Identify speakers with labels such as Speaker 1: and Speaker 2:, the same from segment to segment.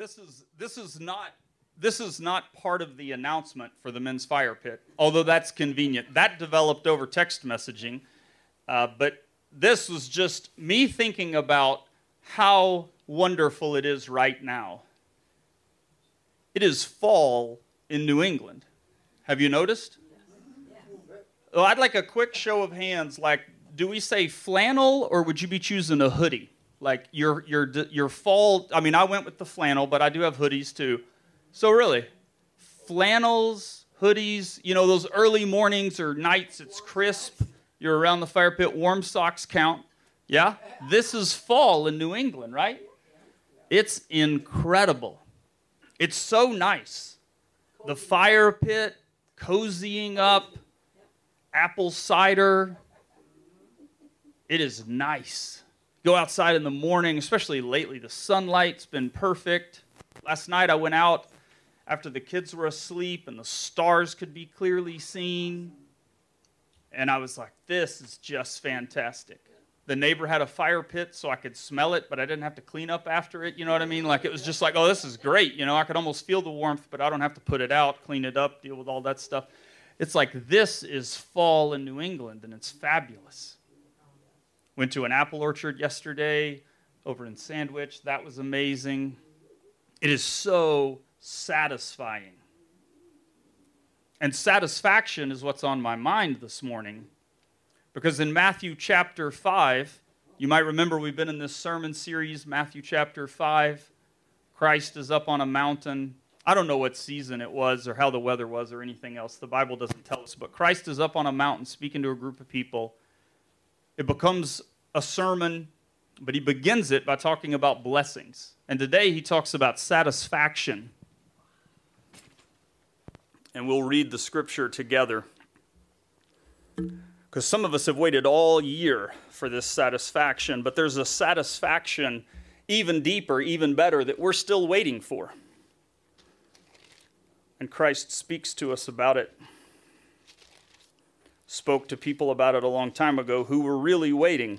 Speaker 1: This is not part of the announcement for the men's fire pit, although that's convenient. That developed over text messaging, but this was just me thinking about how wonderful it is right now. It is fall in New England. Have you noticed? Well, I'd like a quick show of hands. Like, do we say flannel, or would you be choosing a hoodie? Like your fall. I mean, I went with the flannel, but I do have hoodies too. So really, flannels, hoodies. You know, those early mornings or nights, it's crisp. You're around the fire pit. Warm socks count. Yeah, this is fall in New England, right? It's incredible. It's so nice. The fire pit, cozying up, apple cider. It is nice. Go outside in the morning, especially lately. The sunlight's been perfect. Last night I went out after the kids were asleep and the stars could be clearly seen. And I was like, this is just fantastic. The neighbor had a fire pit so I could smell it, but I didn't have to clean up after it. You know what I mean? Like, it was just like, oh, this is great. You know, I could almost feel the warmth, but I don't have to put it out, clean it up, deal with all that stuff. It's like, this is fall in New England, and it's fabulous. Went to an apple orchard yesterday over in Sandwich. That was amazing. It is so satisfying. And satisfaction is what's on my mind this morning. Because in Matthew chapter 5, you might remember we've been in this sermon series, Matthew chapter 5. Christ is up on a mountain. I don't know what season it was or how the weather was or anything else. The Bible doesn't tell us. But Christ is up on a mountain speaking to a group of people. It becomes a sermon, but he begins it by talking about blessings. And today he talks about satisfaction. And we'll read the scripture together. Because some of us have waited all year for this satisfaction, but there's a satisfaction even deeper, even better, that we're still waiting for. And Christ speaks to us about it. Spoke to people about it a long time ago who were really waiting.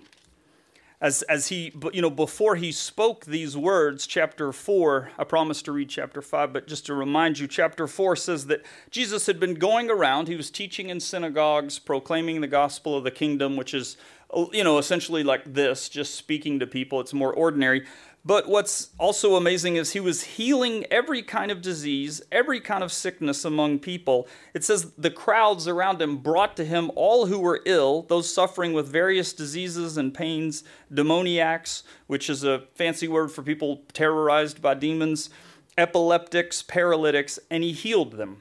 Speaker 1: As he, before he spoke these words, chapter 4, I promised to read chapter 5, but just to remind you, chapter 4 says that Jesus had been going around, he was teaching in synagogues, proclaiming the gospel of the kingdom, which is, essentially like this, just speaking to people. It's more ordinary. But what's also amazing is he was healing every kind of disease, every kind of sickness among people. It says the crowds around him brought to him all who were ill, those suffering with various diseases and pains, demoniacs, which is a fancy word for people terrorized by demons, epileptics, paralytics, and he healed them.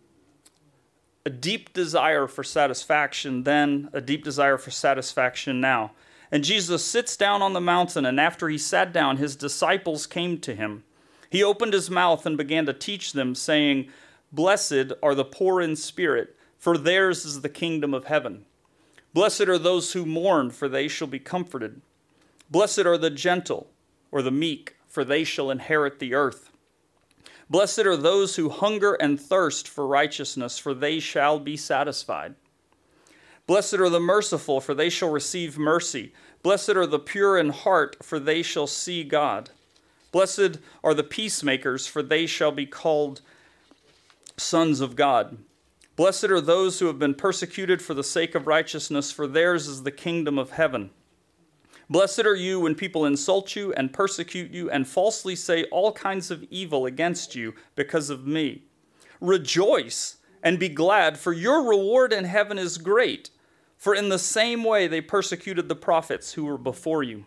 Speaker 1: A deep desire for satisfaction then, a deep desire for satisfaction now. And Jesus sits down on the mountain, and after he sat down, his disciples came to him. He opened his mouth and began to teach them, saying, "Blessed are the poor in spirit, for theirs is the kingdom of heaven. Blessed are those who mourn, for they shall be comforted. Blessed are the gentle, or the meek, for they shall inherit the earth. Blessed are those who hunger and thirst for righteousness, for they shall be satisfied. Blessed are the merciful, for they shall receive mercy. Blessed are the pure in heart, for they shall see God. Blessed are the peacemakers, for they shall be called sons of God. Blessed are those who have been persecuted for the sake of righteousness, for theirs is the kingdom of heaven. Blessed are you when people insult you and persecute you and falsely say all kinds of evil against you because of me. Rejoice and be glad, for your reward in heaven is great. For in the same way they persecuted the prophets who were before you."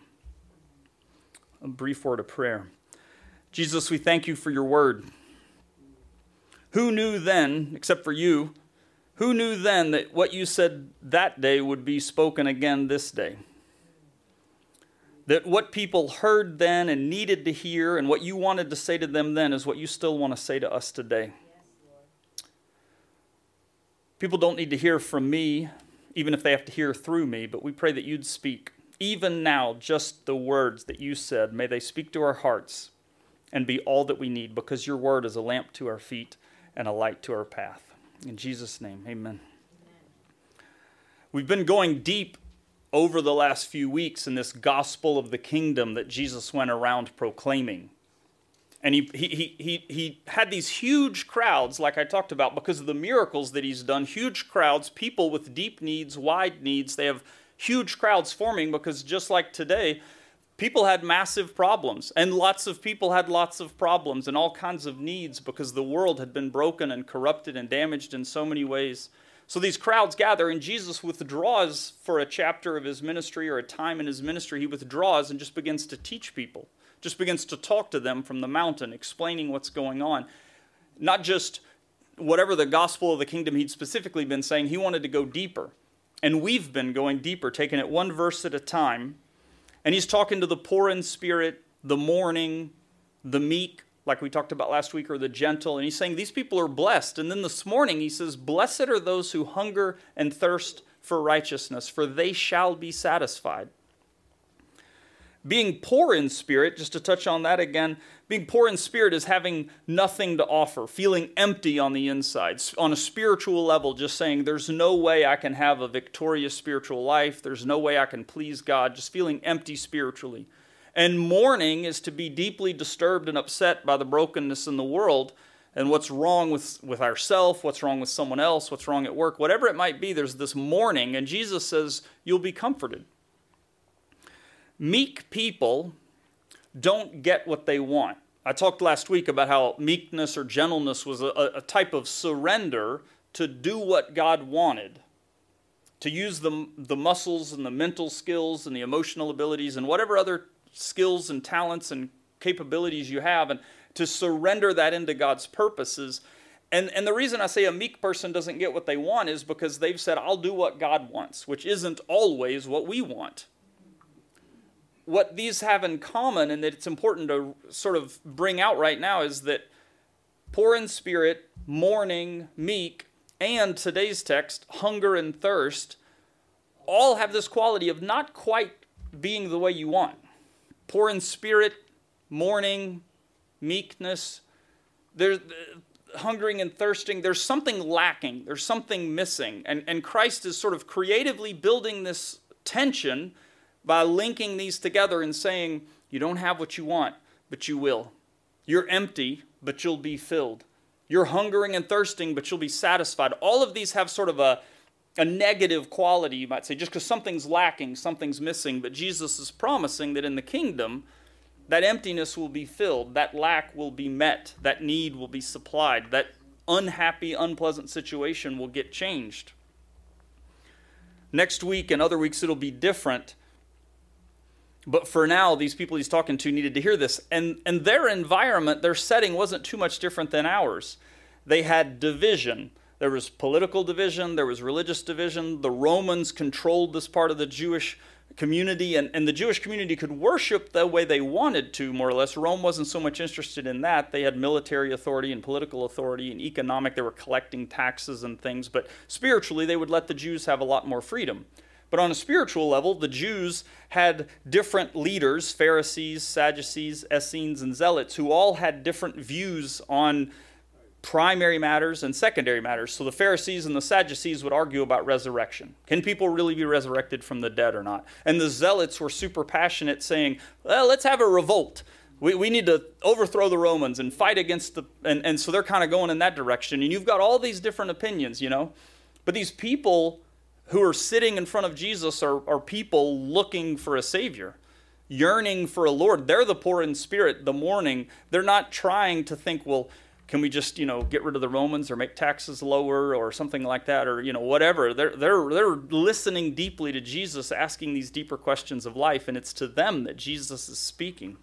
Speaker 1: A brief word of prayer. Jesus, we thank you for your word. Who knew then, except for you, who knew then that what you said that day would be spoken again this day? That what people heard then and needed to hear and what you wanted to say to them then is what you still want to say to us today. People don't need to hear from me, even if they have to hear through me, but we pray that you'd speak. Even now, just the words that you said, may they speak to our hearts and be all that we need, because your word is a lamp to our feet and a light to our path. In Jesus' name, amen. We've been going deep over the last few weeks in this gospel of the kingdom that Jesus went around proclaiming. And he had these huge crowds, like I talked about, because of the miracles that he's done. Huge crowds, people with deep needs, wide needs. They have huge crowds forming because just like today, people had massive problems. And lots of people had lots of problems and all kinds of needs because the world had been broken and corrupted and damaged in so many ways. So these crowds gather, and Jesus withdraws for a chapter of his ministry or a time in his ministry. He withdraws and just begins to teach people. Just begins to talk to them from the mountain, explaining what's going on. Not just whatever the gospel of the kingdom he'd specifically been saying, he wanted to go deeper. And we've been going deeper, taking it one verse at a time. And he's talking to the poor in spirit, the mourning, the meek, like we talked about last week, or the gentle. And he's saying these people are blessed. And then this morning he says, blessed are those who hunger and thirst for righteousness, for they shall be satisfied. Being poor in spirit, just to touch on that again, being poor in spirit is having nothing to offer, feeling empty on the inside. On a spiritual level, just saying there's no way I can have a victorious spiritual life. There's no way I can please God, just feeling empty spiritually. And mourning is to be deeply disturbed and upset by the brokenness in the world and what's wrong with ourselves, what's wrong with someone else, what's wrong at work, whatever it might be, there's this mourning. And Jesus says, you'll be comforted. Meek people don't get what they want. I talked last week about how meekness or gentleness was a type of surrender to do what God wanted, to use the muscles and the mental skills and the emotional abilities and whatever other skills and talents and capabilities you have, and to surrender that into God's purposes. And the reason I say a meek person doesn't get what they want is because they've said, I'll do what God wants, which isn't always what we want. What these have in common, and that it's important to sort of bring out right now, is that poor in spirit, mourning, meek, and today's text, hunger and thirst, all have this quality of not quite being the way you want. Poor in spirit, mourning, meekness, there's hungering and thirsting, there's something lacking, there's something missing. And Christ is sort of creatively building this tension by linking these together and saying, you don't have what you want, but you will. You're empty, but you'll be filled. You're hungering and thirsting, but you'll be satisfied. All of these have sort of a negative quality, you might say, just because something's lacking, something's missing. But Jesus is promising that in the kingdom, that emptiness will be filled, that lack will be met, that need will be supplied, that unhappy, unpleasant situation will get changed. Next week and other weeks it'll be different. But for now, these people he's talking to needed to hear this. And their environment, their setting wasn't too much different than ours. They had division. There was political division. There was religious division. The Romans controlled this part of the Jewish community. And the Jewish community could worship the way they wanted to, more or less. Rome wasn't so much interested in that. They had military authority and political authority and economic. They were collecting taxes and things. But spiritually, they would let the Jews have a lot more freedom. But on a spiritual level, the Jews had different leaders, Pharisees, Sadducees, Essenes, and Zealots, who all had different views on primary matters and secondary matters. So the Pharisees and the Sadducees would argue about resurrection. Can people really be resurrected from the dead or not? And the Zealots were super passionate, saying, well, let's have a revolt. We need to overthrow the Romans and fight against the... And so they're kind of going in that direction. And you've got all these different opinions, you know. But these people who are sitting in front of Jesus are people looking for a Savior, yearning for a Lord. They're the poor in spirit, the mourning. They're not trying to think, well, can we just, get rid of the Romans or make taxes lower or something like that, or, whatever. They're listening deeply to Jesus, asking these deeper questions of life, and it's to them that Jesus is speaking.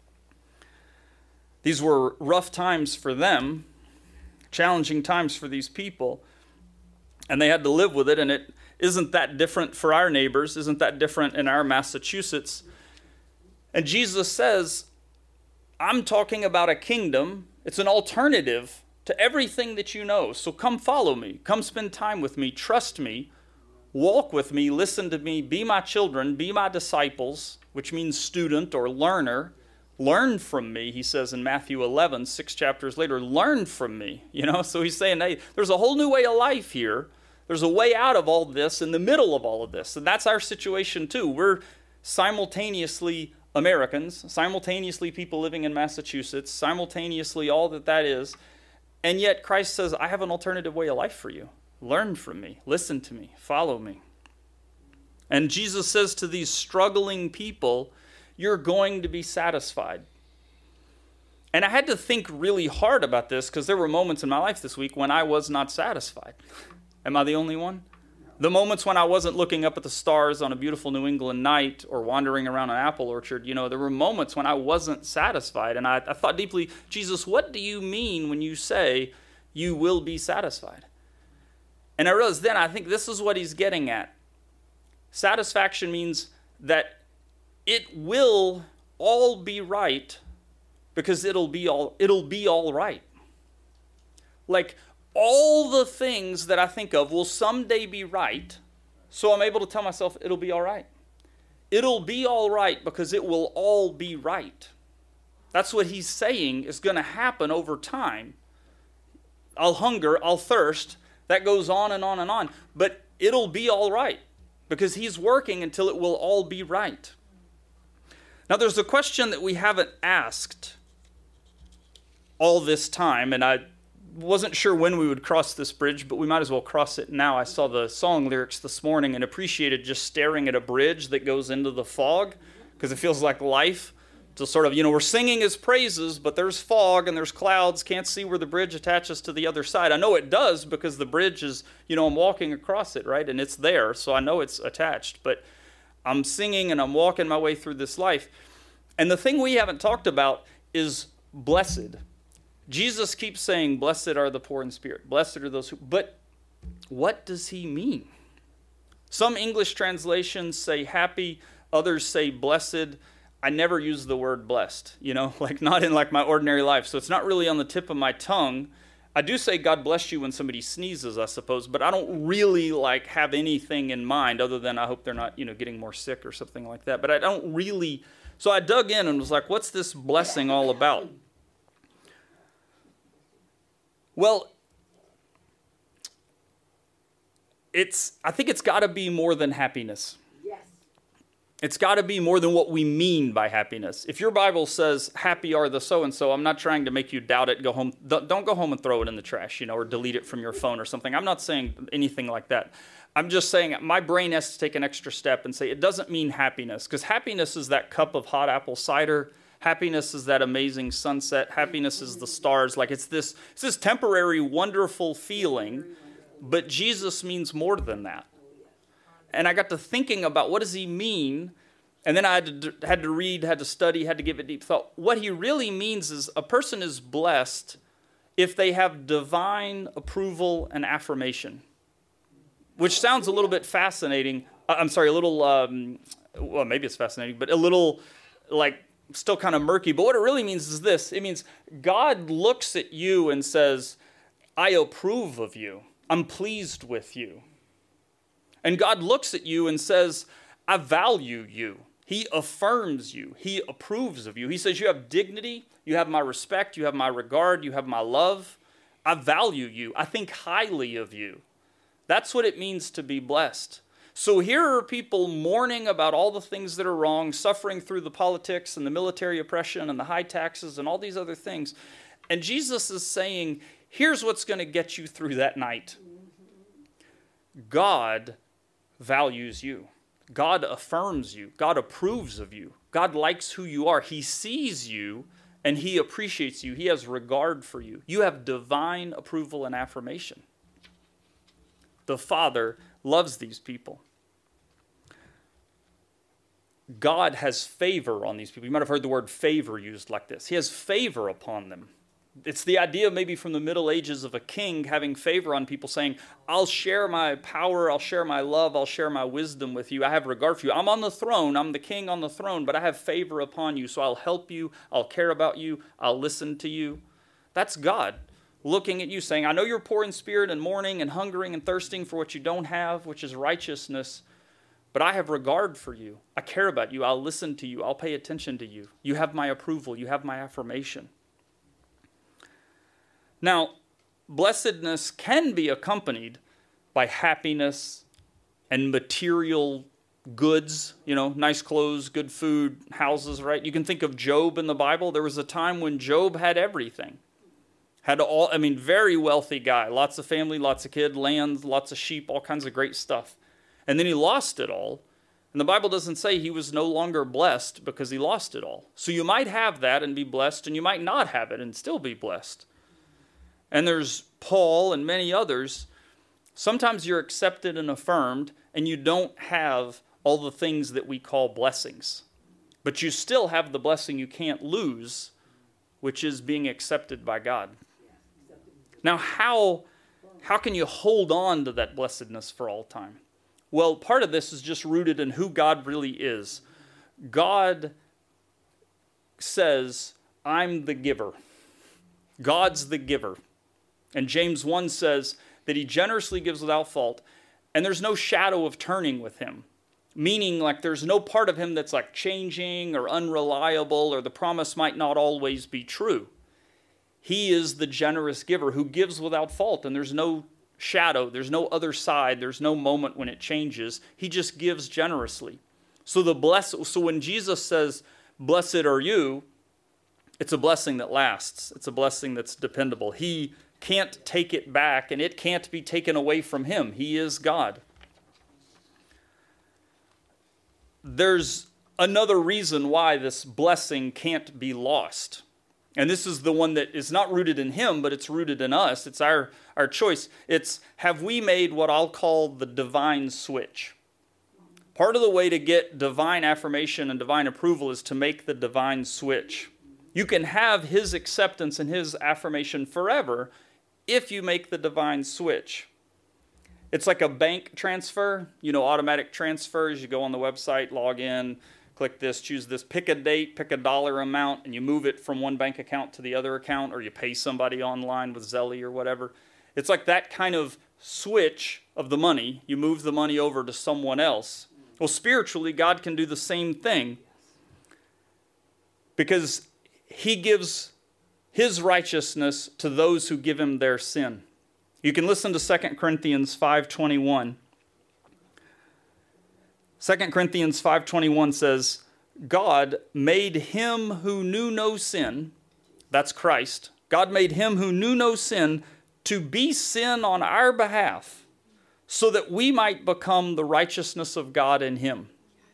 Speaker 1: These were rough times for them, challenging times for these people, and they had to live with it, and it isn't that different for our neighbors, isn't that different in our Massachusetts. And Jesus says, I'm talking about a kingdom. It's an alternative to everything that you know. So come follow me. Come spend time with me. Trust me. Walk with me. Listen to me. Be my children. Be my disciples, which means student or learner. Learn from me, he says in Matthew 11, 6 chapters later. Learn from me. So he's saying, hey, there's a whole new way of life here. There's a way out of all this in the middle of all of this. And that's our situation too. We're simultaneously Americans, simultaneously people living in Massachusetts, simultaneously all that is. And yet Christ says, I have an alternative way of life for you. Learn from me, listen to me, follow me. And Jesus says to these struggling people, you're going to be satisfied. And I had to think really hard about this because there were moments in my life this week when I was not satisfied. Am I the only one? The moments when I wasn't looking up at the stars on a beautiful New England night or wandering around an apple orchard, there were moments when I wasn't satisfied. And I thought deeply, Jesus, what do you mean when you say you will be satisfied? And I realized then, I think this is what he's getting at. Satisfaction means that it will all be right because it'll be all right. Like, all the things that I think of will someday be right, so I'm able to tell myself it'll be all right. It'll be all right because it will all be right. That's what he's saying is going to happen over time. I'll hunger, I'll thirst. That goes on and on and on. But it'll be all right because he's working until it will all be right. Now, there's a question that we haven't asked all this time, and I wasn't sure when we would cross this bridge, but we might as well cross it now. I saw the song lyrics this morning and appreciated just staring at a bridge that goes into the fog because it feels like life. To sort of, we're singing his praises, but there's fog and there's clouds, can't see where the bridge attaches to the other side. I know it does because the bridge is, I'm walking across it, right? And it's there, so I know it's attached. But I'm singing and I'm walking my way through this life. And the thing we haven't talked about is blessed. Jesus keeps saying, blessed are the poor in spirit. Blessed are those who... But what does he mean? Some English translations say happy, others say blessed. I never use the word blessed, not in my ordinary life. So it's not really on the tip of my tongue. I do say God bless you when somebody sneezes, I suppose, but I don't really have anything in mind other than I hope they're not, getting more sick or something like that. But I don't really... So I dug in and was like, what's this blessing all about? Well, I think it's got to be more than happiness.
Speaker 2: Yes.
Speaker 1: It's got to be more than what we mean by happiness. If your Bible says, happy are the so-and-so, I'm not trying to make you doubt it. Go home. Don't go home and throw it in the trash, or delete it from your phone or something. I'm not saying anything like that. I'm just saying my brain has to take an extra step and say it doesn't mean happiness, because happiness is that cup of hot apple cider. Happiness is that amazing sunset. Happiness is the stars. It's this temporary, wonderful feeling, but Jesus means more than that. And I got to thinking about what does he mean, and then I had to read, had to study, had to give it deep thought. What he really means is a person is blessed if they have divine approval and affirmation, which sounds a little bit fascinating. Well, maybe it's fascinating, but a little still kind of murky. But what it really means is this. It means God looks at you and says, I approve of you. I'm pleased with you. And God looks at you and says, I value you. He affirms you. He approves of you. He says, you have dignity. You have my respect. You have my regard. You have my love. I value you. I think highly of you. That's what it means to be blessed. So here are people mourning about all the things that are wrong, suffering through the politics and the military oppression and the high taxes and all these other things. And Jesus is saying, here's what's going to get you through that night. God values you. God affirms you. God approves of you. God likes who you are. He sees you and he appreciates you. He has regard for you. You have divine approval and affirmation. The Father loves these people. God has favor on these people. You might have heard the word favor used like this. He has favor upon them. It's the idea maybe from the Middle Ages of a king having favor on people, saying, I'll share my power, I'll share my love, I'll share my wisdom with you. I have regard for you. I'm on the throne, I'm the king on the throne, but I have favor upon you, so I'll help you, I'll care about you, I'll listen to you. That's God looking at you saying, I know you're poor in spirit and mourning and hungering and thirsting for what you don't have, which is righteousness, but I have regard for you. I care about you. I'll listen to you. I'll pay attention to you. You have my approval. You have my affirmation. Now, blessedness can be accompanied by happiness and material goods, nice clothes, good food, houses, right? You can think of Job in the Bible. There was a time when Job had everything. Very wealthy guy, lots of family, lots of kids, land, lots of sheep, all kinds of great stuff. And then he lost it all. And the Bible doesn't say he was no longer blessed because he lost it all. So you might have that and be blessed, and you might not have it and still be blessed. And there's Paul and many others. Sometimes you're accepted and affirmed, and you don't have all the things that we call blessings. But you still have the blessing you can't lose, which is being accepted by God. Now, how can you hold on to that blessedness for all time? Well, part of this is just rooted in who God really is. God says, I'm the giver. God's the giver. And James 1 says that he generously gives without fault, and there's no shadow of turning with him. Meaning, like, there's no part of him that's like changing or unreliable, or the promise might not always be true. He is the generous giver who gives without fault, and there's no shadow, there's no other side, there's no moment when it changes. He just gives generously. So when Jesus says, "Blessed are you," it's a blessing that lasts. It's a blessing that's dependable. He can't take it back, and it can't be taken away from him. He is God. There's another reason why this blessing can't be lost. And this is the one that is not rooted in him, but it's rooted in us. It's our choice. It's, have we made what I'll call the divine switch? Part of the way to get divine affirmation and divine approval is to make the divine switch. You can have his acceptance and his affirmation forever if you make the divine switch. It's like a bank transfer, automatic transfers. You go on the website, log in, click this, choose this, pick a date, pick a dollar amount, and you move it from one bank account to the other account, or you pay somebody online with Zelle or whatever. It's like that kind of switch of the money. You move the money over to someone else. Well, spiritually, God can do the same thing because he gives his righteousness to those who give him their sin. You can listen to 2 Corinthians 5:21. 2 Corinthians 5:21 says, God made him who knew no sin, that's Christ, God made him who knew no sin to be sin on our behalf, so that we might become the righteousness of God in him.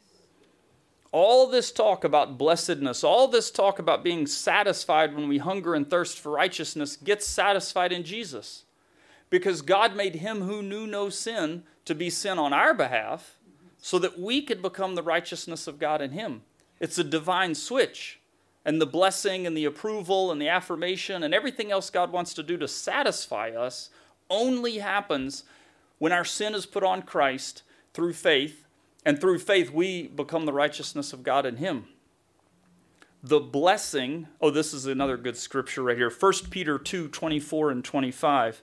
Speaker 1: All this talk about blessedness, all this talk about being satisfied when we hunger and thirst for righteousness gets satisfied in Jesus. Because God made him who knew no sin to be sin on our behalf, so that we could become the righteousness of God in him. It's a divine switch. And the blessing and the approval and the affirmation and everything else God wants to do to satisfy us only happens when our sin is put on Christ through faith. And through faith, we become the righteousness of God in him. The blessing, this is another good scripture right here. 1 Peter 2:24 and 25.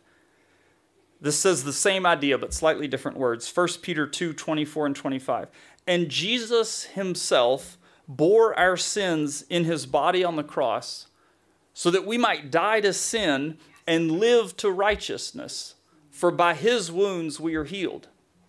Speaker 1: This says the same idea, but slightly different words. 1 Peter 2:24 and 25. And Jesus himself bore our sins in his body on the cross, so that we might die to sin and live to righteousness. For by his wounds we are healed.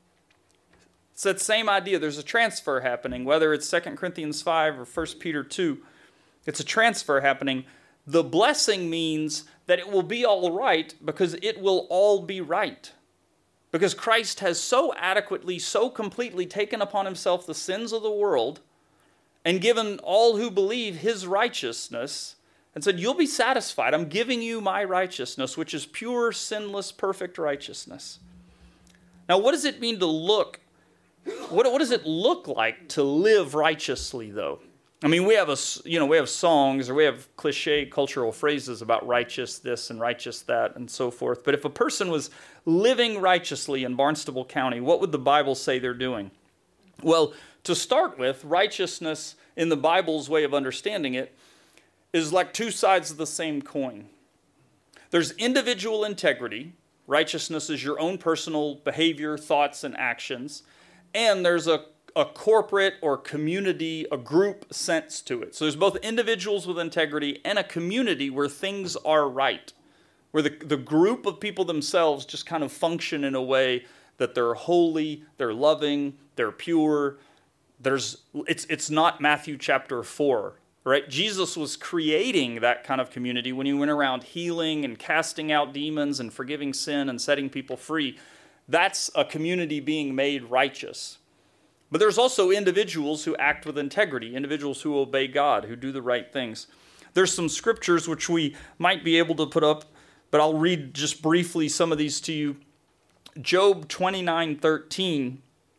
Speaker 1: It's that same idea. There's a transfer happening, whether it's 2 Corinthians 5 or 1 Peter 2. It's a transfer happening. The blessing means that it will be all right because it will all be right. Because Christ has so adequately, so completely taken upon himself the sins of the world and given all who believe his righteousness and said, you'll be satisfied. I'm giving you my righteousness, which is pure, sinless, perfect righteousness. Now, what does it mean to look? What does it look like to live righteously, though? I mean, we have songs or we have cliche cultural phrases about righteous this and righteous that and so forth. But if a person was living righteously in Barnstable County, what would the Bible say they're doing? Well, to start with, righteousness in the Bible's way of understanding it is like two sides of the same coin. There's individual integrity. Righteousness is your own personal behavior, thoughts, and actions. And there's a corporate or community, a group sense to it. So there's both individuals with integrity and a community where things are right, where the group of people themselves just kind of function in a way that they're holy, they're loving, they're pure, it's not Matthew chapter 4, right? Jesus was creating that kind of community when he went around healing and casting out demons and forgiving sin and setting people free. That's a community being made righteous. But there's also individuals who act with integrity, individuals who obey God, who do the right things. There's some scriptures which we might be able to put up, but I'll read just briefly some of these to you. Job 29:13.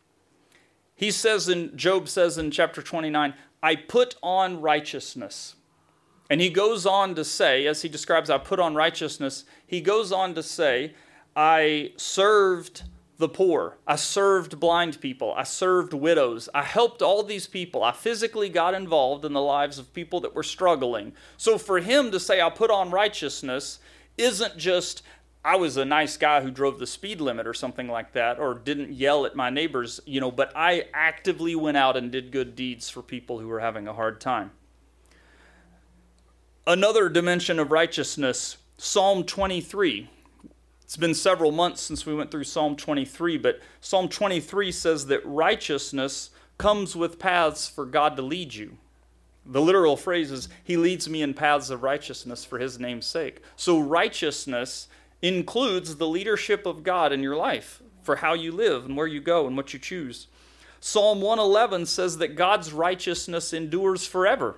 Speaker 1: Job says in chapter 29, I put on righteousness. And he goes on to say, as he describes, I put on righteousness, he goes on to say, I served the poor. I served blind people. I served widows. I helped all these people. I physically got involved in the lives of people that were struggling. So for him to say, I put on righteousness, isn't just, I was a nice guy who drove the speed limit or something like that, or didn't yell at my neighbors, but I actively went out and did good deeds for people who were having a hard time. Another dimension of righteousness, Psalm 23. It's been several months since we went through Psalm 23, but Psalm 23 says that righteousness comes with paths for God to lead you. The literal phrase is, he leads me in paths of righteousness for his name's sake. So righteousness includes the leadership of God in your life for how you live and where you go and what you choose. Psalm 111 says that God's righteousness endures forever.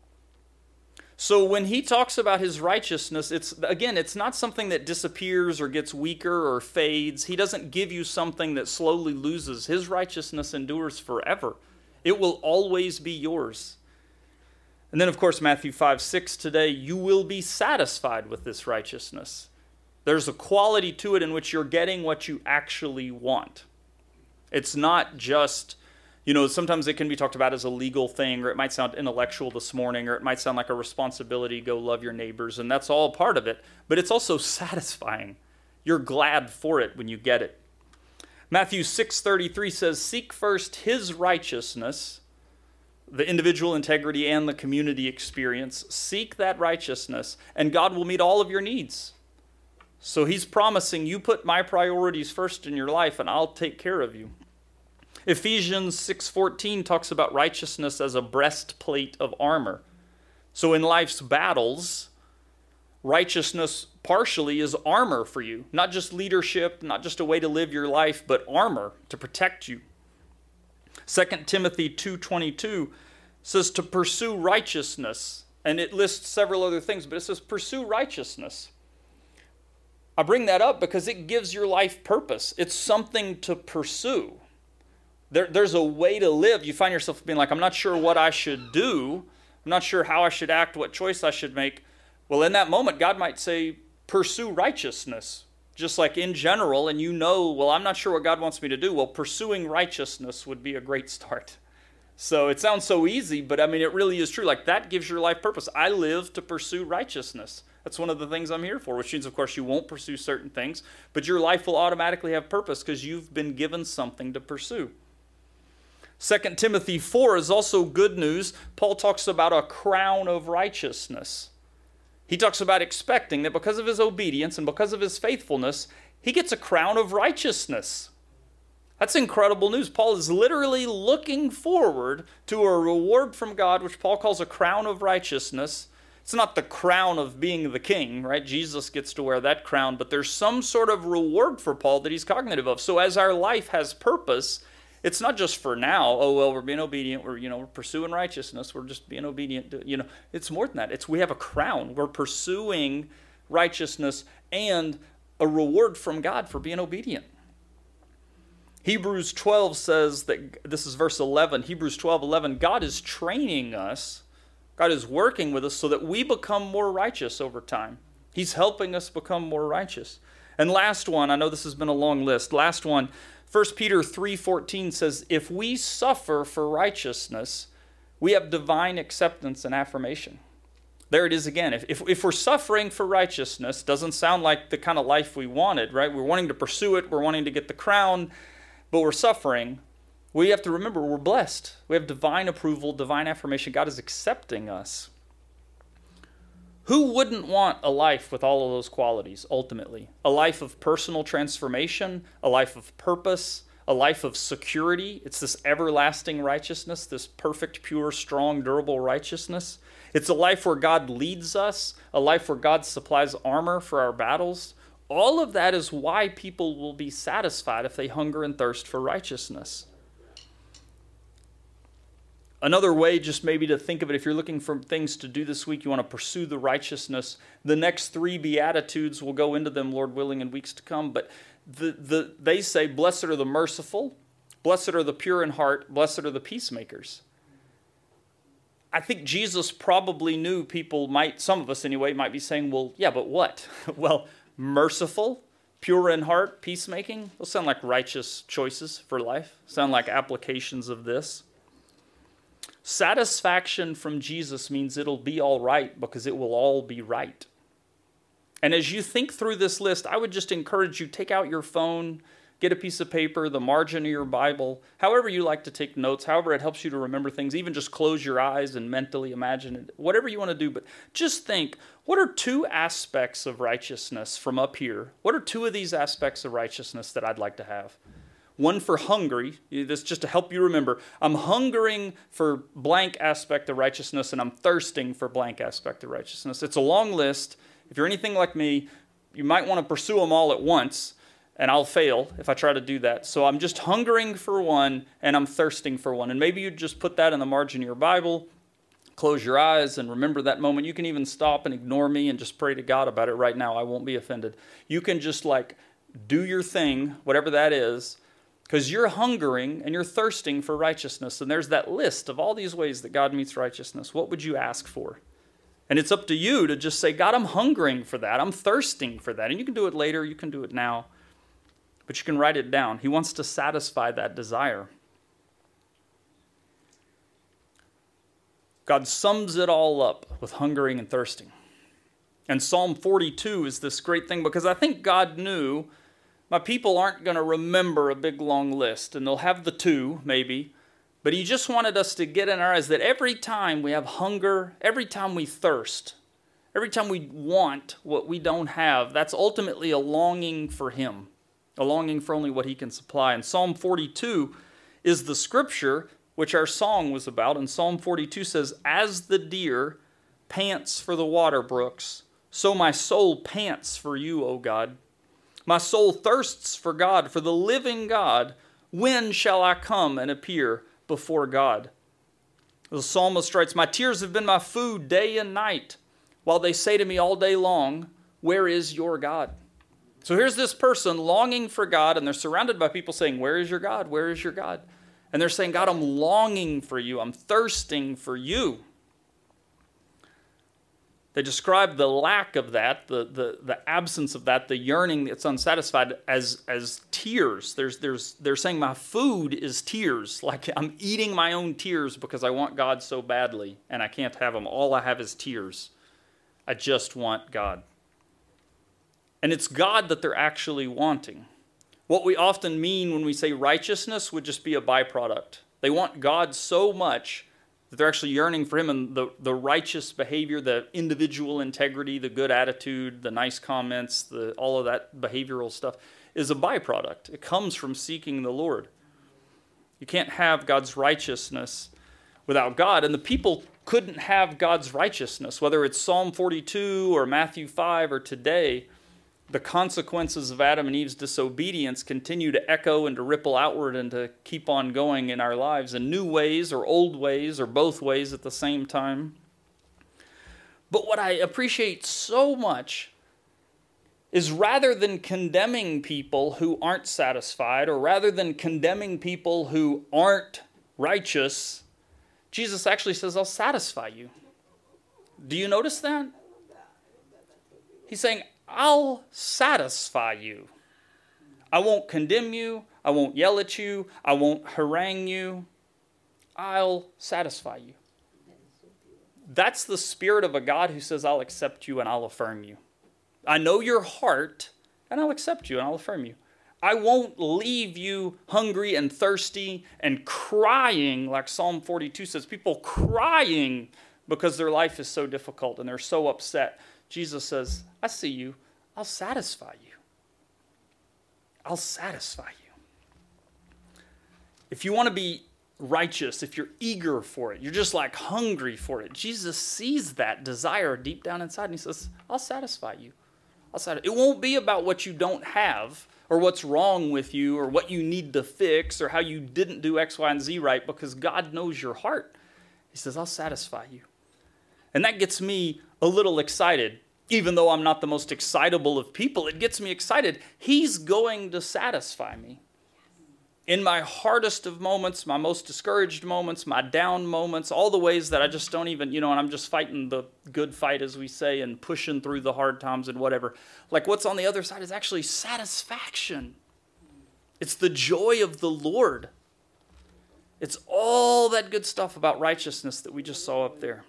Speaker 1: So when he talks about his righteousness, it's not something that disappears or gets weaker or fades. He doesn't give you something that slowly loses. His righteousness endures forever. It will always be yours. And then, of course, Matthew 5:6 today, you will be satisfied with this righteousness. There's a quality to it in which you're getting what you actually want. It's not just, sometimes it can be talked about as a legal thing, or it might sound intellectual this morning, or it might sound like a responsibility, go love your neighbors, and that's all part of it. But it's also satisfying. You're glad for it when you get it. Matthew 6:33 says, seek first his righteousness, the individual integrity and the community experience. Seek that righteousness, and God will meet all of your needs. So he's promising, you put my priorities first in your life, and I'll take care of you. Ephesians 6:14 talks about righteousness as a breastplate of armor. So in life's battles, righteousness partially is armor for you. Not just leadership, not just a way to live your life, but armor to protect you. 2 Timothy 2:22 says to pursue righteousness. And it lists several other things, but it says pursue righteousness. I bring that up because it gives your life purpose. It's something to pursue. There's a way to live. You find yourself being like, I'm not sure what I should do. I'm not sure how I should act, what choice I should make. Well, in that moment, God might say, pursue righteousness. Just like in general, and I'm not sure what God wants me to do. Well, pursuing righteousness would be a great start. So it sounds so easy, but it really is true. Like that gives your life purpose. I live to pursue righteousness. That's one of the things I'm here for, which means, of course, you won't pursue certain things, but your life will automatically have purpose because you've been given something to pursue. 2 Timothy 4 is also good news. Paul talks about a crown of righteousness. He talks about expecting that because of his obedience and because of his faithfulness, he gets a crown of righteousness. That's incredible news. Paul is literally looking forward to a reward from God, which Paul calls a crown of righteousness. It's not the crown of being the king, right? Jesus gets to wear that crown, but there's some sort of reward for Paul that he's cognitive of. So as our life has purpose, it's not just for now, we're being obedient, we're pursuing righteousness, we're just being obedient. It's more than that. We have a crown. We're pursuing righteousness and a reward from God for being obedient. Hebrews 12 says that, this is verse 11, Hebrews 12:11, God is training us, God is working with us so that we become more righteous over time. He's helping us become more righteous. And last one, I know this has been a long list, last one, 1 Peter 3:14 says, if we suffer for righteousness, we have divine acceptance and affirmation. There it is again. If we're suffering for righteousness, doesn't sound like the kind of life we wanted, right? We're wanting to pursue it, we're wanting to get the crown, but we're suffering. We have to remember we're blessed. We have divine approval, divine affirmation. God is accepting us. Who wouldn't want a life with all of those qualities, ultimately? A life of personal transformation, a life of purpose, a life of security. It's this everlasting righteousness, this perfect, pure, strong, durable righteousness. It's a life where God leads us, a life where God supplies armor for our battles. All of that is why people will be satisfied if they hunger and thirst for righteousness. Another way, just maybe to think of it, if you're looking for things to do this week, you want to pursue the righteousness. The next 3 Beatitudes, we'll go into them, Lord willing, in weeks to come. But they say, blessed are the merciful, blessed are the pure in heart, blessed are the peacemakers. I think Jesus probably knew people might, some of us anyway, might be saying, well, yeah, but what? Well, merciful, pure in heart, peacemaking, those sound like righteous choices for life, sound like applications of this. Satisfaction from Jesus means it'll be all right because it will all be right. And as you think through this list, I would just encourage you, take out your phone, get a piece of paper, the margin of your Bible, however you like to take notes, however it helps you to remember things, even just close your eyes and mentally imagine it, whatever you want to do. But just think, what are 2 aspects of righteousness from up here? What are 2 of these aspects of righteousness that I'd like to have? One for hungry, this just to help you remember. I'm hungering for blank aspect of righteousness, and I'm thirsting for blank aspect of righteousness. It's a long list. If you're anything like me, you might want to pursue them all at once, and I'll fail if I try to do that. So I'm just hungering for one, and I'm thirsting for one. And maybe you just put that in the margin of your Bible, close your eyes, and remember that moment. You can even stop and ignore me and just pray to God about it right now. I won't be offended. You can just do your thing, whatever that is, because you're hungering and you're thirsting for righteousness. And there's that list of all these ways that God meets righteousness. What would you ask for? And it's up to you to just say, God, I'm hungering for that. I'm thirsting for that. And you can do it later. You can do it now. But you can write it down. He wants to satisfy that desire. God sums it all up with hungering and thirsting. And Psalm 42 is this great thing because I think God knew my people aren't going to remember a big long list, and they'll have the 2 maybe, but he just wanted us to get in our eyes that every time we have hunger, every time we thirst, every time we want what we don't have, that's ultimately a longing for him, a longing for only what he can supply. And Psalm 42 is the scripture which our song was about, and Psalm 42 says, as the deer pants for the water brooks, so my soul pants for you, O God. My soul thirsts for God, for the living God. When shall I come and appear before God? The psalmist writes, my tears have been my food day and night, while they say to me all day long, where is your God? So here's this person longing for God, and they're surrounded by people saying, where is your God? Where is your God? And they're saying, God, I'm longing for you. I'm thirsting for you. They describe the lack of that, the absence of that, the yearning that's unsatisfied as tears. They're saying my food is tears, like I'm eating my own tears because I want God so badly and I can't have them. All I have is tears. I just want God. And it's God that they're actually wanting. What we often mean when we say righteousness would just be a byproduct. They want God so much that they're actually yearning for him, and the righteous behavior, the individual integrity, the good attitude, the nice comments, all of that behavioral stuff is a byproduct. It comes from seeking the Lord. You can't have God's righteousness without God, and the people couldn't have God's righteousness, whether it's Psalm 42 or Matthew 5 or today. The consequences of Adam and Eve's disobedience continue to echo and to ripple outward and to keep on going in our lives in new ways or old ways or both ways at the same time. But what I appreciate so much is rather than condemning people who aren't satisfied or rather than condemning people who aren't righteous, Jesus actually says, I'll satisfy you. Do you notice that? He's saying, I'll satisfy you. I won't condemn you. I won't yell at you. I won't harangue you. I'll satisfy you. That's the spirit of a God who says, I'll accept you and I'll affirm you. I know your heart and I'll accept you and I'll affirm you. I won't leave you hungry and thirsty and crying like Psalm 42 says, people crying because their life is so difficult and they're so upset. Jesus says, I see you. I'll satisfy you. I'll satisfy you. if you want to be righteous, if you're eager for it, you're just like hungry for it, Jesus sees that desire deep down inside and he says, I'll satisfy you. It won't be about what you don't have or what's wrong with you or what you need to fix or how you didn't do X, Y, and Z right, because God knows your heart. He says, I'll satisfy you. And that gets me a little excited. Even though I'm not the most excitable of people, it gets me excited. He's going to satisfy me. In my hardest of moments, my most discouraged moments, my down moments, all the ways that I just don't even, and I'm just fighting the good fight, as we say, and pushing through the hard times and whatever. Like what's on the other side is actually satisfaction. It's the joy of the Lord. It's all that good stuff about righteousness that we just saw up there.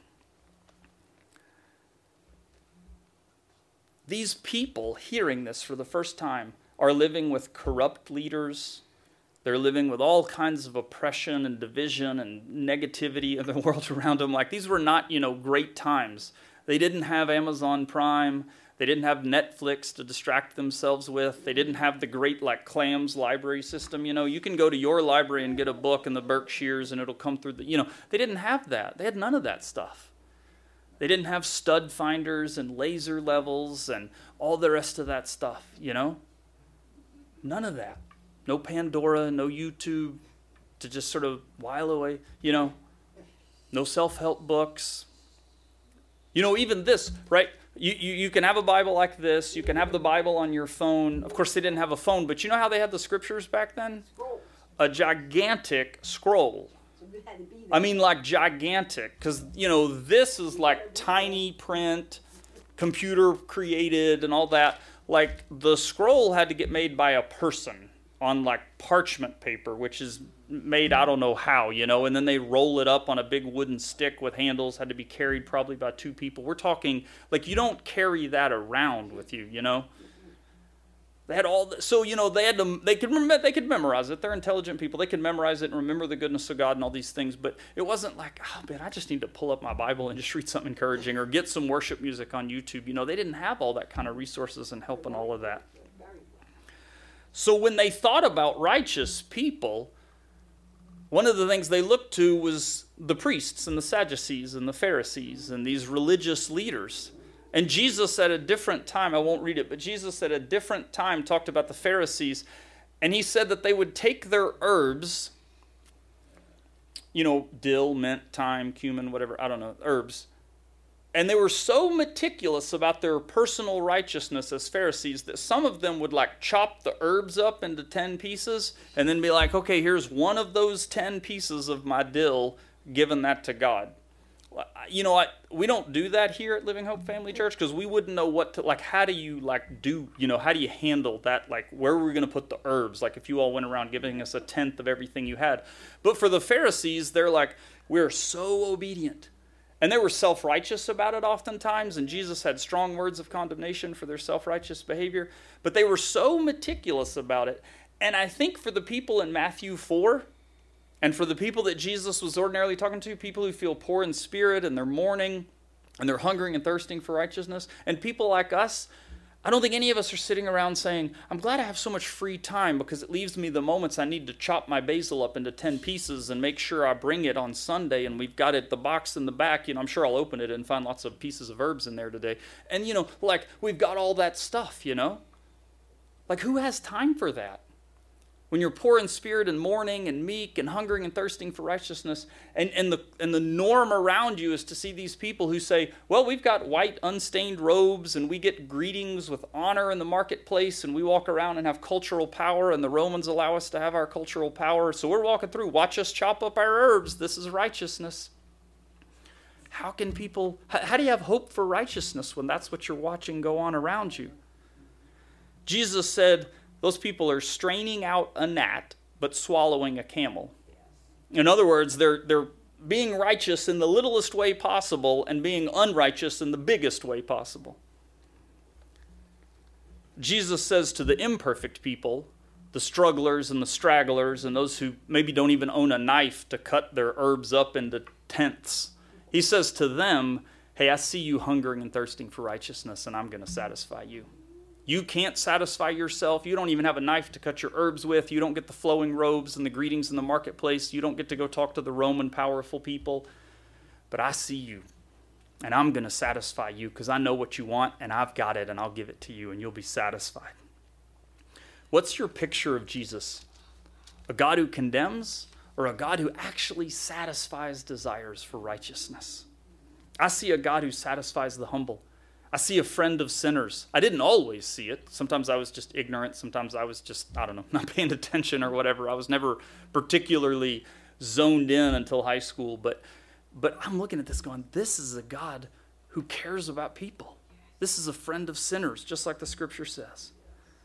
Speaker 1: These people hearing this for the first time are living with corrupt leaders. They're living with all kinds of oppression and division and negativity in the world around them. Like these were not, great times. They didn't have Amazon Prime. They didn't have Netflix to distract themselves with. They didn't have the great Clams library system. You can go to your library and get a book in the Berkshires and it'll come through they didn't have that. They had none of that stuff. They didn't have stud finders and laser levels and all the rest of that stuff, None of that. No Pandora, no YouTube to just sort of while away, No self-help books. Even this, right? You can have a Bible like this. You can have the Bible on your phone. Of course, they didn't have a phone, but you know how they had the scriptures back then?
Speaker 2: Scroll.
Speaker 1: A gigantic scroll. I mean, like gigantic, because, this is like tiny print, computer created and all that. Like the scroll had to get made by a person on like parchment paper, which is made I don't know how, and then they roll it up on a big wooden stick with handles, had to be carried probably by 2 people. We're talking like you don't carry that around with you, They had all so they could memorize it. They're intelligent people. They could memorize it and remember the goodness of God and all these things, but it wasn't like, oh man, I just need to pull up my Bible and just read something encouraging or get some worship music on YouTube. They didn't have all that kind of resources and help and all of that. So when they thought about righteous people, one of the things they looked to was the priests and the Sadducees and the Pharisees and these religious leaders. And Jesus at a different time, I won't read it, but Jesus at a different time talked about the Pharisees, and he said that they would take their herbs, dill, mint, thyme, cumin, whatever, I don't know, herbs, and they were so meticulous about their personal righteousness as Pharisees that some of them would chop the herbs up into 10 pieces and then be like, okay, here's one of those 10 pieces of my dill, giving that to God. We don't do that here at Living Hope Family Church because we wouldn't know what to, how do you do, how do you handle that? Where are we going to put the herbs? If you all went around giving us a 10th of everything you had. But for the Pharisees, they're we're so obedient. And they were self-righteous about it oftentimes, and Jesus had strong words of condemnation for their self-righteous behavior. But they were so meticulous about it. And I think for the people in Matthew 4, and for the people that Jesus was ordinarily talking to, people who feel poor in spirit and they're mourning and they're hungering and thirsting for righteousness, and people like us, I don't think any of us are sitting around saying, I'm glad I have so much free time because it leaves me the moments I need to chop my basil up into 10 pieces and make sure I bring it on Sunday, and we've got it, the box in the back, I'm sure I'll open it and find lots of pieces of herbs in there today. And, we've got all that stuff, who has time for that? When you're poor in spirit and mourning and meek and hungering and thirsting for righteousness, and the norm around you is to see these people who say, well, we've got white unstained robes and we get greetings with honor in the marketplace and we walk around and have cultural power and the Romans allow us to have our cultural power. So we're walking through, watch us chop up our herbs. This is righteousness. How do you have hope for righteousness when that's what you're watching go on around you? Jesus said, those people are straining out a gnat, but swallowing a camel. In other words, they're being righteous in the littlest way possible and being unrighteous in the biggest way possible. Jesus says to the imperfect people, the strugglers and the stragglers and those who maybe don't even own a knife to cut their herbs up into tenths, he says to them, hey, I see you hungering and thirsting for righteousness, and I'm going to satisfy you. You can't satisfy yourself. You don't even have a knife to cut your herbs with. You don't get the flowing robes and the greetings in the marketplace. You don't get to go talk to the Roman powerful people. But I see you, and I'm going to satisfy you because I know what you want, and I've got it, and I'll give it to you, and you'll be satisfied. What's your picture of Jesus? A God who condemns, or a God who actually satisfies desires for righteousness? I see a God who satisfies the humble. I see a friend of sinners. I didn't always see it. Sometimes I was just ignorant. Sometimes I was just, not paying attention or whatever. I was never particularly zoned in until high school. But I'm looking at this going, this is a God who cares about people. This is a friend of sinners, just like the scripture says.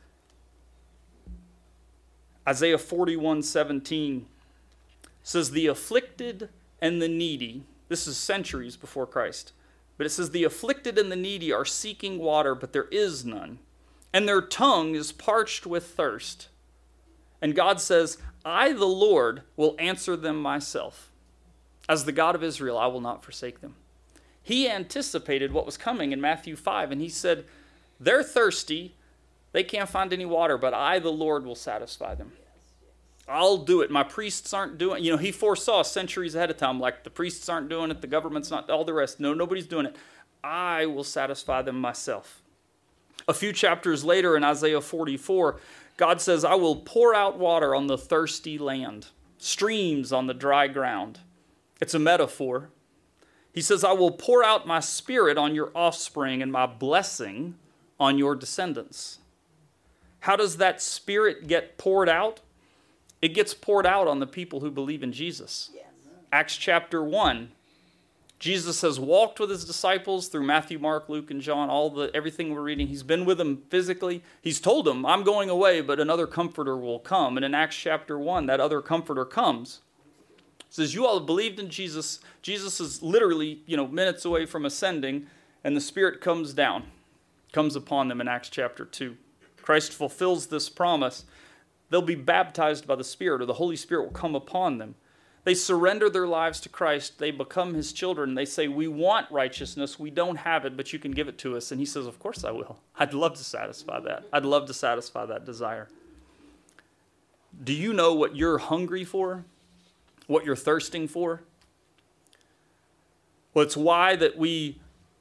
Speaker 1: Isaiah 41:17 says, the afflicted and the needy, this is centuries before Christ, but it says, the afflicted and the needy are seeking water, but there is none, and their tongue is parched with thirst. And God says, I, the Lord, will answer them myself. As the God of Israel, I will not forsake them. He anticipated what was coming in Matthew 5, and he said, they're thirsty, they can't find any water, but I, the Lord, will satisfy them. I'll do it. My priests aren't doing it. He foresaw centuries ahead of time, like the priests aren't doing it, the government's not, all the rest. No, nobody's doing it. I will satisfy them myself. A few chapters later in Isaiah 44, God says, I will pour out water on the thirsty land, streams on the dry ground. It's a metaphor. He says, I will pour out my spirit on your offspring and my blessing on your descendants. How does that spirit get poured out? It gets poured out on the people who believe in Jesus. Yes. Acts chapter 1. Jesus has walked with his disciples through Matthew, Mark, Luke, and John, everything we're reading. He's been with them physically. He's told them, I'm going away, but another comforter will come. And in Acts chapter 1, that other comforter comes. It says, you all have believed in Jesus. Jesus is literally, minutes away from ascending, and the Spirit comes down, comes upon them in Acts chapter 2. Christ fulfills this promise. They'll be baptized by the Spirit, or the Holy Spirit will come upon them. They surrender their lives to Christ. They become his children. They say, we want righteousness. We don't have it, but you can give it to us. And he says, of course I will. I'd love to satisfy that. I'd love to satisfy that desire. Do you know what you're hungry for? What you're thirsting for? Well, it's why that we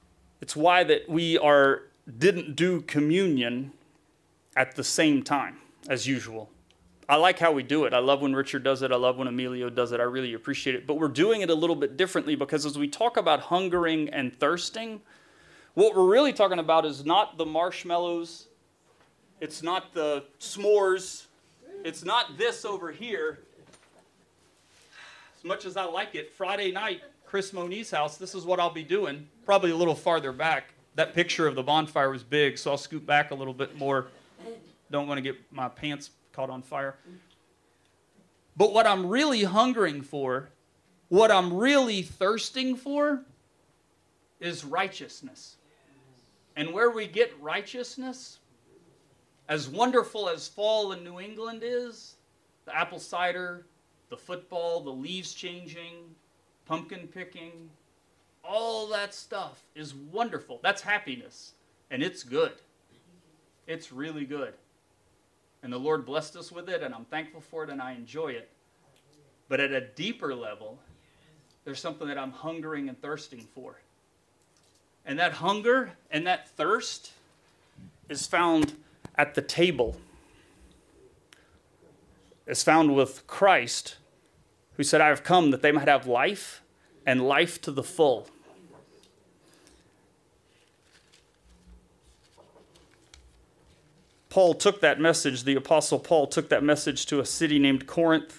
Speaker 1: didn't do communion at the same time as usual. I like how we do it. I love when Richard does it. I love when Emilio does it. I really appreciate it. But we're doing it a little bit differently because as we talk about hungering and thirsting, what we're really talking about is not the marshmallows. It's not the s'mores. It's not this over here. As much as I like it, Friday night, Chris Moni's house, this is what I'll be doing. Probably a little farther back. That picture of the bonfire was big, so I'll scoot back a little bit more. Don't want to get my pants caught on fire. But what I'm really hungering for, what I'm really thirsting for, is righteousness. And where we get righteousness, as wonderful as fall in New England is, the apple cider, the football, the leaves changing, pumpkin picking, all that stuff is wonderful. That's happiness. And it's good. It's really good. And the Lord blessed us with it, and I'm thankful for it, and I enjoy it. But at a deeper level, there's something that I'm hungering and thirsting for. And that hunger and that thirst is found at the table. It's found with Christ, who said, I have come that they might have life, and life to the full. Paul took that message, the Apostle Paul took that message to a city named Corinth.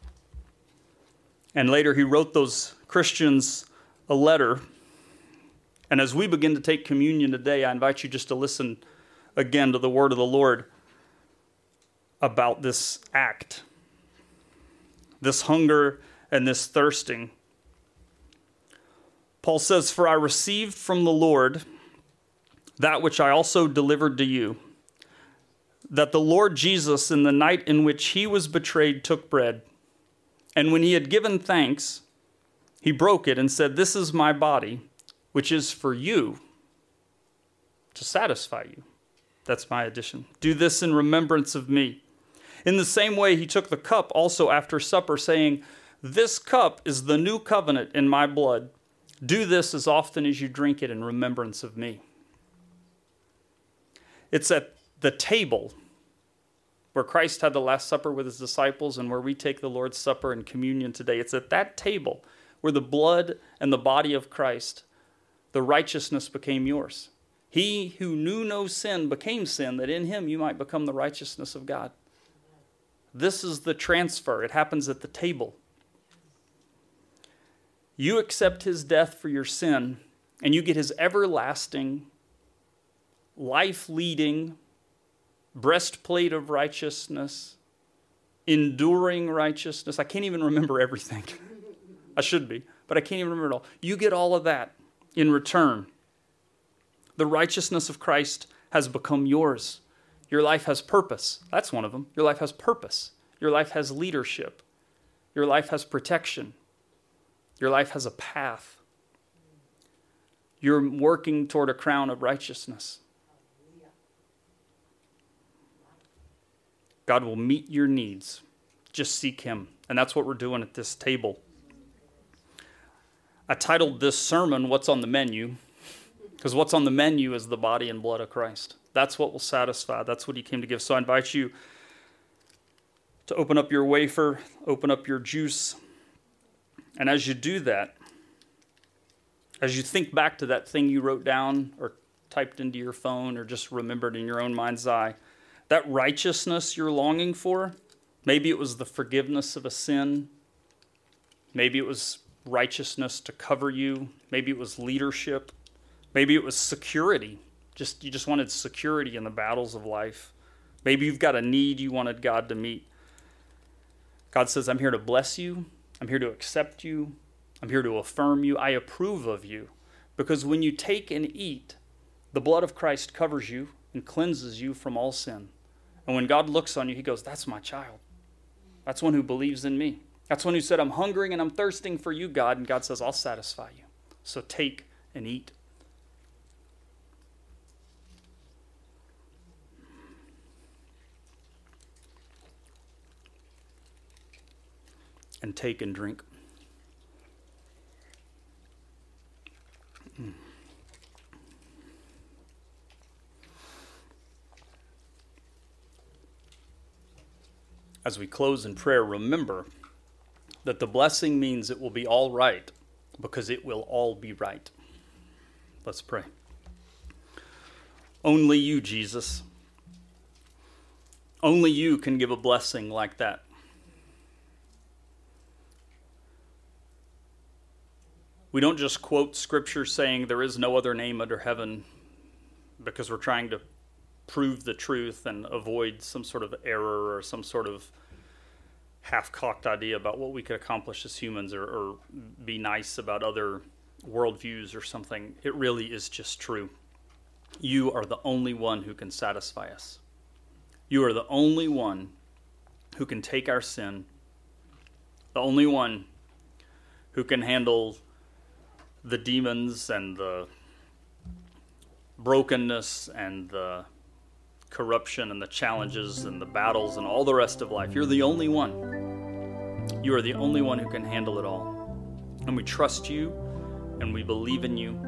Speaker 1: And later he wrote those Christians a letter. And as we begin to take communion today, I invite you just to listen again to the word of the Lord about this act, this hunger and this thirsting. Paul says, for I received from the Lord that which I also delivered to you, that the Lord Jesus, in the night in which he was betrayed, took bread. And when he had given thanks, he broke it and said, this is my body, which is for you, to satisfy you. That's my addition. Do this in remembrance of me. In the same way, he took the cup also after supper, saying, this cup is the new covenant in my blood. Do this as often as you drink it in remembrance of me. It's at the table where Christ had the Last Supper with his disciples and where we take the Lord's Supper and communion today. It's at that table where the blood and the body of Christ, the righteousness became yours. He who knew no sin became sin, that in him you might become the righteousness of God. This is the transfer. It happens at the table. You accept his death for your sin, and you get his everlasting, life-leading breastplate of righteousness, enduring righteousness. I can't even remember everything. I should be, but I can't even remember it all. You get all of that in return. The righteousness of Christ has become yours. Your life has purpose. That's one of them. Your life has purpose. Your life has leadership. Your life has protection. Your life has a path. You're working toward a crown of righteousness. God will meet your needs. Just seek him. And that's what we're doing at this table. I titled this sermon, What's on the Menu? Because what's on the menu is the body and blood of Christ. That's what will satisfy. That's what he came to give. So I invite you to open up your wafer, open up your juice. And as you do that, as you think back to that thing you wrote down or typed into your phone or just remembered in your own mind's eye, that righteousness you're longing for, maybe it was the forgiveness of a sin. Maybe it was righteousness to cover you. Maybe it was leadership. Maybe it was security. You just wanted security in the battles of life. Maybe you've got a need you wanted God to meet. God says, I'm here to bless you. I'm here to accept you. I'm here to affirm you. I approve of you. Because when you take and eat, the blood of Christ covers you and cleanses you from all sin. And when God looks on you, he goes, that's my child. That's one who believes in me. That's one who said, I'm hungering and I'm thirsting for you, God. And God says, I'll satisfy you. So take and eat. And take and drink. As we close in prayer, remember that the blessing means it will be all right because it will all be right. Let's pray. Only you, Jesus. Only you can give a blessing like that. We don't just quote scripture saying there is no other name under heaven because we're trying to prove the truth and avoid some sort of error or some sort of half-cocked idea about what we could accomplish as humans or be nice about other worldviews or something. It really is just true. You are the only one who can satisfy us. You are the only one who can take our sin, the only one who can handle the demons and the brokenness and the corruption and the challenges and the battles and all the rest of life. You're the only one. You are the only one who can handle it all. And we trust you and we believe in you.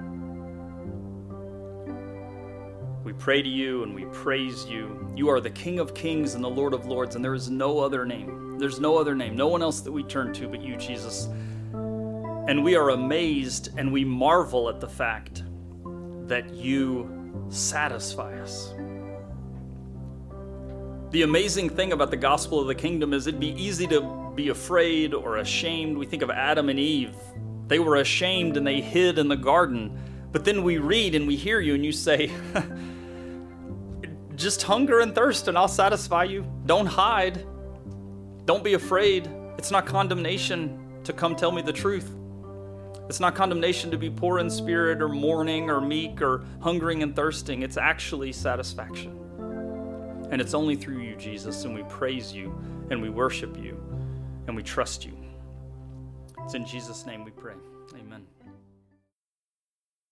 Speaker 1: We pray to you and we praise you. You are the King of Kings and the Lord of Lords, and there is no other name. There's no other name, no one else that we turn to but you, Jesus. And we are amazed and we marvel at the fact that you satisfy us. The amazing thing about the gospel of the kingdom is it'd be easy to be afraid or ashamed. We think of Adam and Eve. They were ashamed and they hid in the garden. But then we read and we hear you and you say, just hunger and thirst and I'll satisfy you. Don't hide. Don't be afraid. It's not condemnation to come tell me the truth. It's not condemnation to be poor in spirit or mourning or meek or hungering and thirsting. It's actually satisfaction. And it's only through you, Jesus, and we praise you and we worship you and we trust you. It's in Jesus' name we pray. Amen.